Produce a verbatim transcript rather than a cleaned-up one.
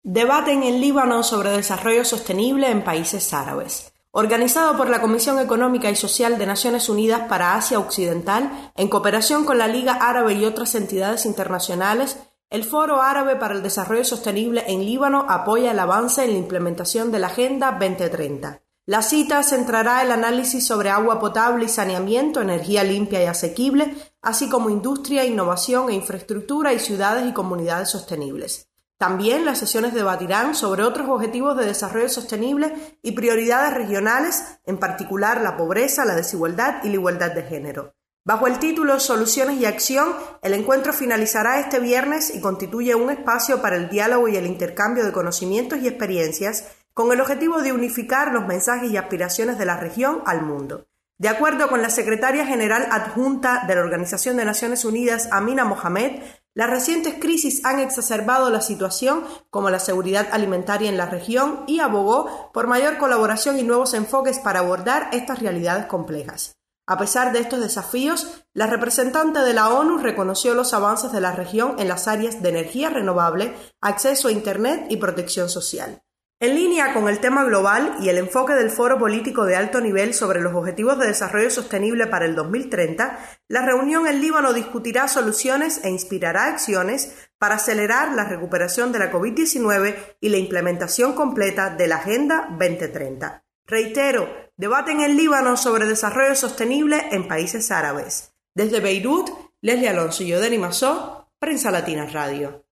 Debate en el Líbano sobre desarrollo sostenible en países árabes. Organizado por la Comisión Económica y Social de Naciones Unidas para Asia Occidental, en cooperación con la Liga Árabe y otras entidades internacionales, el Foro Árabe para el Desarrollo Sostenible en Líbano apoya el avance en la implementación de la Agenda veinte treinta. La cita centrará el análisis sobre agua potable y saneamiento, energía limpia y asequible, así como industria, innovación e infraestructura y ciudades y comunidades sostenibles. También las sesiones debatirán sobre otros objetivos de desarrollo sostenible y prioridades regionales, en particular la pobreza, la desigualdad y la igualdad de género. Bajo el título Soluciones y Acción, el encuentro finalizará este viernes y constituye un espacio para el diálogo y el intercambio de conocimientos y experiencias con el objetivo de unificar los mensajes y aspiraciones de la región al mundo. De acuerdo con la secretaria general adjunta de la Organización de Naciones Unidas, Amina Mohamed, las recientes crisis han exacerbado la situación como la seguridad alimentaria en la región y abogó por mayor colaboración y nuevos enfoques para abordar estas realidades complejas. A pesar de estos desafíos, la representante de la ONU reconoció los avances de la región en las áreas de energía renovable, acceso a Internet y protección social. En línea con el tema global y el enfoque del Foro Político de Alto Nivel sobre los Objetivos de Desarrollo Sostenible para el dos mil treinta, la reunión en Líbano discutirá soluciones e inspirará acciones para acelerar la recuperación de la COVID diecinueve y la implementación completa de la Agenda veinte treinta. Reitero, debate en el Líbano sobre desarrollo sostenible en países árabes. Desde Beirut, Leslie Alonso y Yodeni Mazó, Prensa Latina Radio.